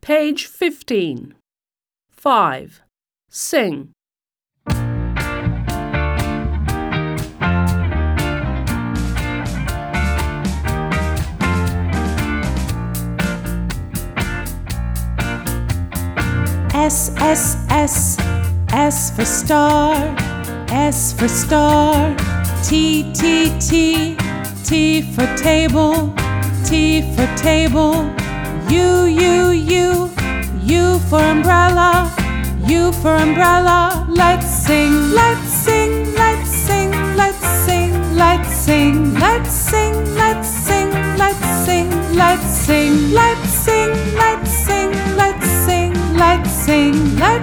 Page 15. 5. Sing. S, S, S, S for star, S for star. T, T, T, T for table, T for table. U, U, U, U for umbrella, U for umbrella. Let's sing, let's sing, let's sing, let's sing, let's sing, let's sing, let's sing, let's sing, let's sing, let's sing, let's sing, let's sing, let's sing, let's